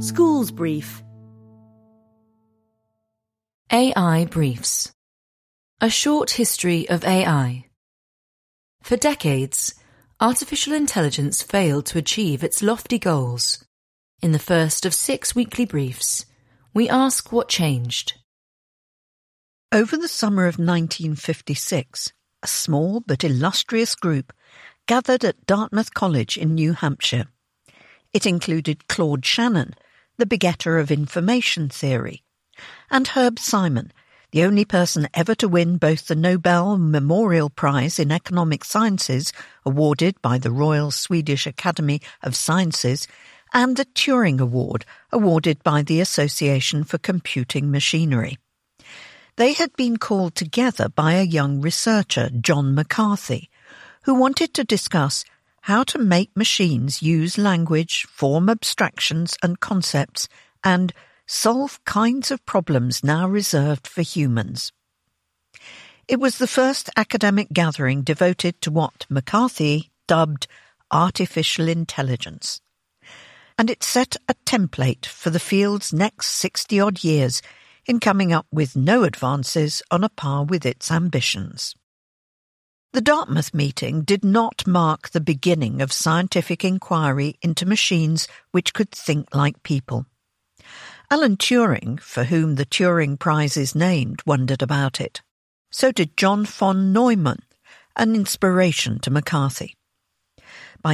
Schools Brief. AI Briefs. A short history of AI. For decades, artificial intelligence failed to achieve its lofty goals. In the first of 6 weekly briefs, we ask what changed. Over the summer of 1956, a small but illustrious group gathered at Dartmouth College in New Hampshire. It included Claude Shannon, the begetter of information theory, and Herb Simon, the only person ever to win both the Nobel Memorial Prize in Economic Sciences, awarded by the Royal Swedish Academy of Sciences, and the Turing Award, awarded by the Association for Computing Machinery. They had been called together by a young researcher, John McCarthy, who wanted to discuss how to make machines use language, form abstractions and concepts, and solve kinds of problems now reserved for humans. It was the first academic gathering devoted to what McCarthy dubbed artificial intelligence, and it set a template for the field's next 60-odd years in coming up with no advances on a par with its ambitions. The Dartmouth meeting did not mark the beginning of scientific inquiry into machines which could think like people. Alan Turing, for whom the Turing Prize is named, wondered about it. So did John von Neumann, an inspiration to McCarthy. By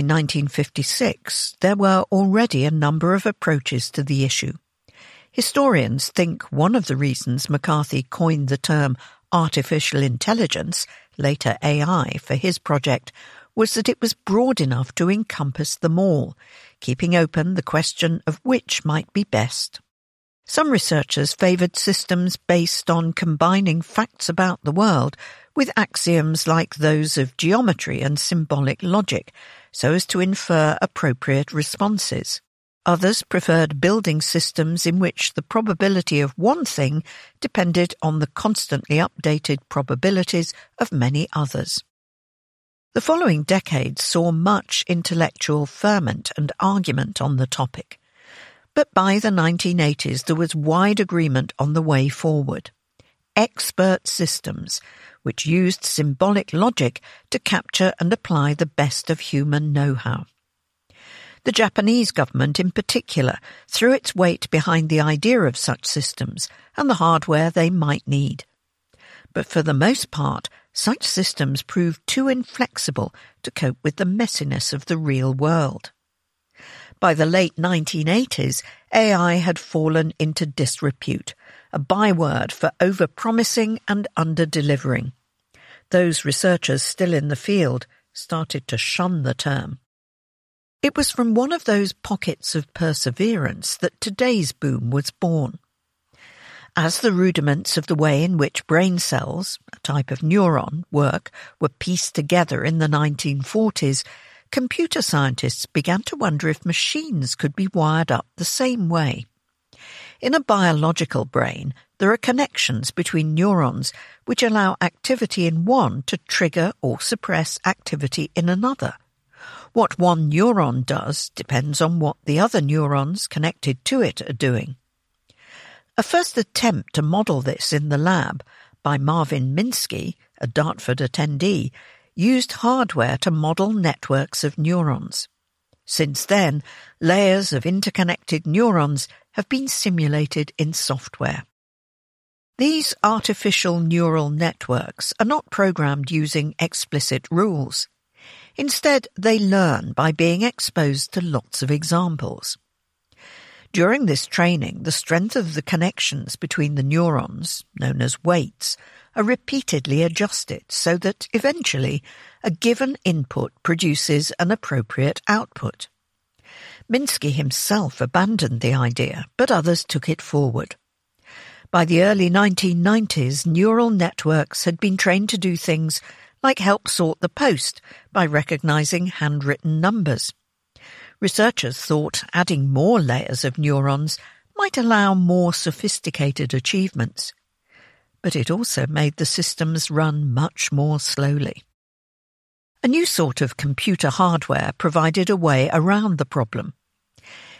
1956, there were already a number of approaches to the issue. Historians think one of the reasons McCarthy coined the term artificial intelligence, later AI, for his project was that it was broad enough to encompass them all, keeping open the question of which might be best. Some researchers favoured systems based on combining facts about the world with axioms like those of geometry and symbolic logic, so as to infer appropriate responses. Others preferred building systems in which the probability of one thing depended on the constantly updated probabilities of many others. The following decades saw much intellectual ferment and argument on the topic, but by the 1980s there was wide agreement on the way forward. Expert systems, which used symbolic logic to capture and apply the best of human know-how. The Japanese government in particular threw its weight behind the idea of such systems and the hardware they might need. But for the most part, such systems proved too inflexible to cope with the messiness of the real world. By the late 1980s, AI had fallen into disrepute, a byword for over-promising and under-delivering. Those researchers still in the field started to shun the term. It was from one of those pockets of perseverance that today's boom was born. As the rudiments of the way in which brain cells, a type of neuron, work were pieced together in the 1940s, computer scientists began to wonder if machines could be wired up the same way. In a biological brain, there are connections between neurons which allow activity in one to trigger or suppress activity in another. What one neuron does depends on what the other neurons connected to it are doing. A first attempt to model this in the lab by Marvin Minsky, a Dartford attendee, used hardware to model networks of neurons. Since then, layers of interconnected neurons have been simulated in software. These artificial neural networks are not programmed using explicit rules. Instead, they learn by being exposed to lots of examples. During this training, the strength of the connections between the neurons, known as weights, are repeatedly adjusted so that eventually a given input produces an appropriate output. Minsky himself abandoned the idea, but others took it forward. By the early 1990s, neural networks had been trained to do things like help sort the post by recognizing handwritten numbers. Researchers thought adding more layers of neurons might allow more sophisticated achievements, but it also made the systems run much more slowly. A new sort of computer hardware provided a way around the problem.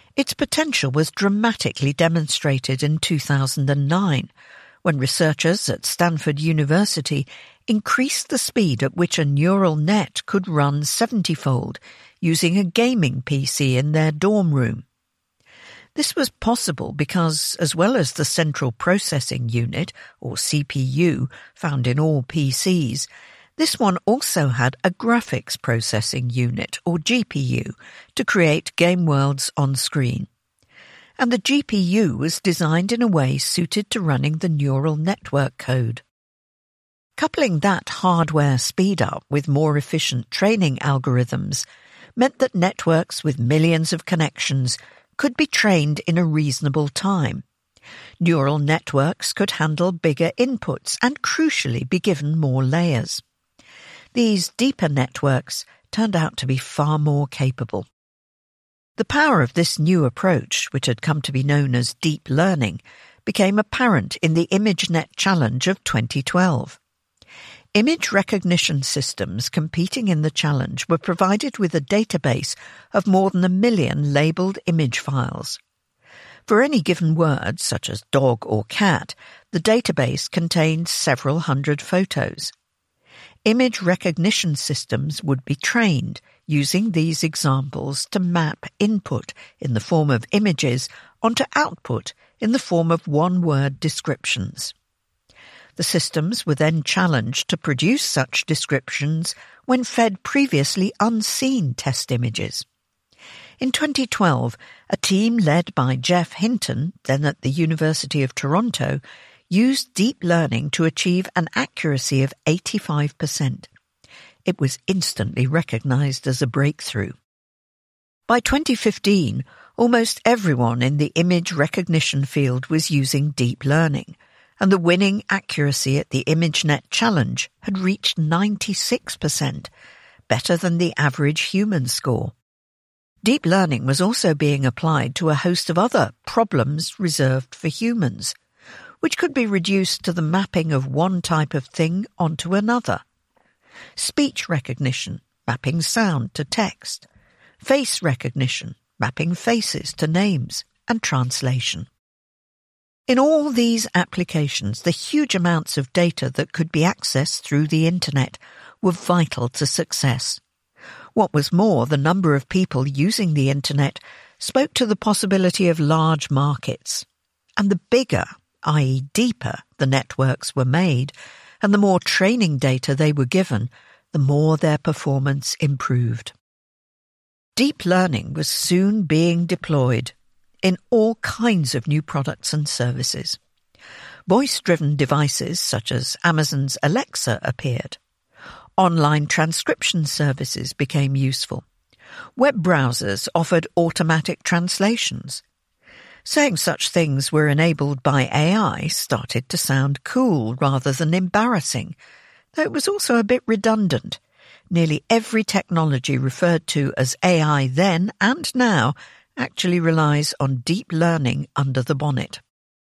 Its potential was dramatically demonstrated in 2009, when researchers at Stanford University increased the speed at which a neural net could run 70-fold using a gaming PC in their dorm room. This was possible because, as well as the central processing unit, or CPU, found in all PCs, this one also had a graphics processing unit, or GPU, to create game worlds on screen. And the GPU was designed in a way suited to running the neural network code. Coupling that hardware speed-up with more efficient training algorithms meant that networks with millions of connections could be trained in a reasonable time. Neural networks could handle bigger inputs and, crucially, be given more layers. These deeper networks turned out to be far more capable. The power of this new approach, which had come to be known as deep learning, became apparent in the ImageNet Challenge of 2012. Image recognition systems competing in the challenge were provided with a database of more than 1 million labelled image files. For any given word, such as dog or cat, the database contained several hundred photos. Image recognition systems would be trained using these examples to map input in the form of images onto output in the form of one-word descriptions. The systems were then challenged to produce such descriptions when fed previously unseen test images. In 2012, a team led by Geoff Hinton, then at the University of Toronto, used deep learning to achieve an accuracy of 85%. It was instantly recognized as a breakthrough. By 2015, almost everyone in the image recognition field was using deep learning, and the winning accuracy at the ImageNet Challenge had reached 96%, better than the average human score. Deep learning was also being applied to a host of other problems reserved for humans, which could be reduced to the mapping of one type of thing onto another. Speech recognition, mapping sound to text. Face recognition, mapping faces to names, and translation. In all these applications, the huge amounts of data that could be accessed through the Internet were vital to success. What was more, the number of people using the Internet spoke to the possibility of large markets. And the bigger, i.e. deeper, the networks were made, and the more training data they were given, the more their performance improved. Deep learning was soon being deployed in all kinds of new products and services. Voice-driven devices such as Amazon's Alexa appeared. Online transcription services became useful. Web browsers offered automatic translations. Saying such things were enabled by AI started to sound cool rather than embarrassing, though it was also a bit redundant. Nearly every technology referred to as AI then and now actually relies on deep learning under the bonnet.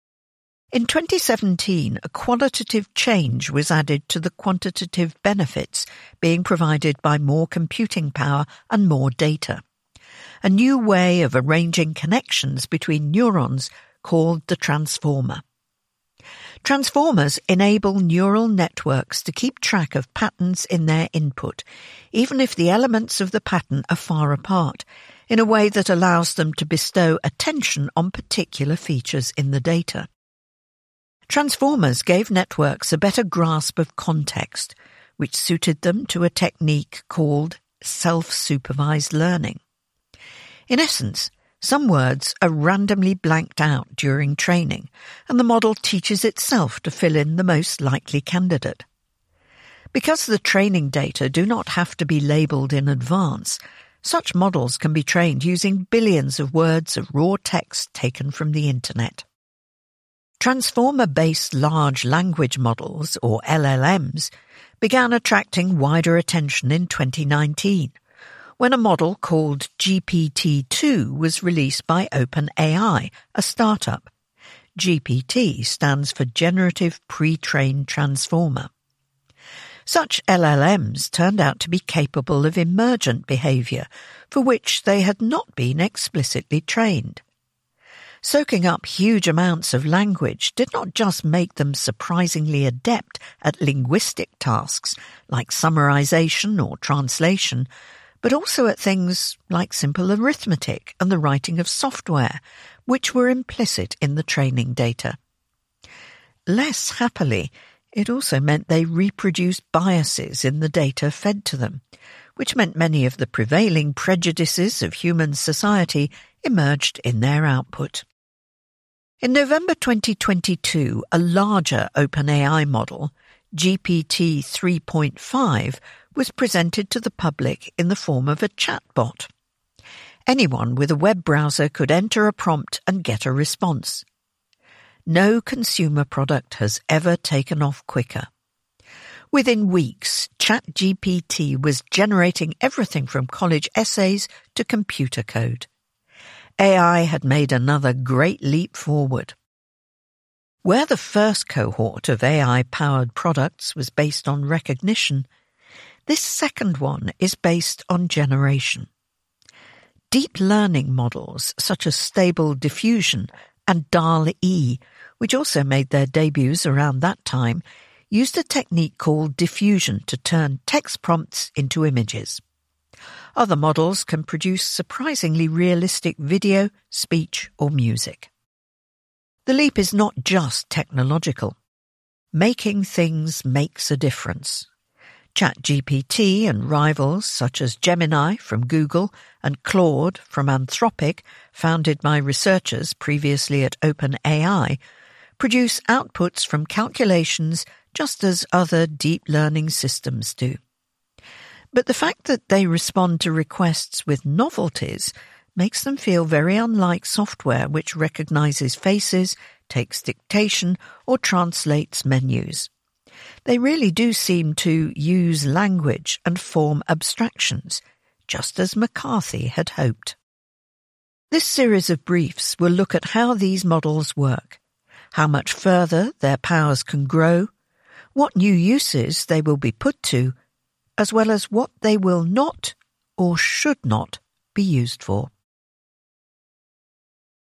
In 2017, a qualitative change was added to the quantitative benefits being provided by more computing power and more data. A new way of arranging connections between neurons called the transformer. Transformers enable neural networks to keep track of patterns in their input, even if the elements of the pattern are far apart, in a way that allows them to bestow attention on particular features in the data. Transformers gave networks a better grasp of context, which suited them to a technique called self-supervised learning. In essence, some words are randomly blanked out during training, and the model teaches itself to fill in the most likely candidate. Because the training data do not have to be labelled in advance, such models can be trained using billions of words of raw text taken from the Internet. Transformer-based large language models, or LLMs, began attracting wider attention in 2019, when a model called GPT-2 was released by OpenAI, a startup. GPT stands for Generative Pre-trained Transformer. Such LLMs turned out to be capable of emergent behaviour for which they had not been explicitly trained. Soaking up huge amounts of language did not just make them surprisingly adept at linguistic tasks like summarization or translation, but also at things like simple arithmetic and the writing of software, which were implicit in the training data. Less happily, it also meant they reproduced biases in the data fed to them, which meant many of the prevailing prejudices of human society emerged in their output. In November 2022, a larger OpenAI model, GPT 3.5, was presented to the public in the form of a chatbot. Anyone with a web browser could enter a prompt and get a response. No consumer product has ever taken off quicker. Within weeks, ChatGPT was generating everything from college essays to computer code. AI had made another great leap forward. Where the first cohort of AI-powered products was based on recognition, this second one is based on generation. Deep learning models such as Stable Diffusion and DALL-E, which also made their debuts around that time, used a technique called diffusion to turn text prompts into images. Other models can produce surprisingly realistic video, speech, or music. The leap is not just technological. Making things makes a difference. ChatGPT and rivals such as Gemini from Google and Claude from Anthropic, founded by researchers previously at OpenAI, produce outputs from calculations just as other deep learning systems do. But the fact that they respond to requests with novelties makes them feel very unlike software which recognizes faces, takes dictation, or translates menus. They really do seem to use language and form abstractions, just as McCarthy had hoped. This series of briefs will look at how these models work, how much further their powers can grow, what new uses they will be put to, as well as what they will not or should not be used for.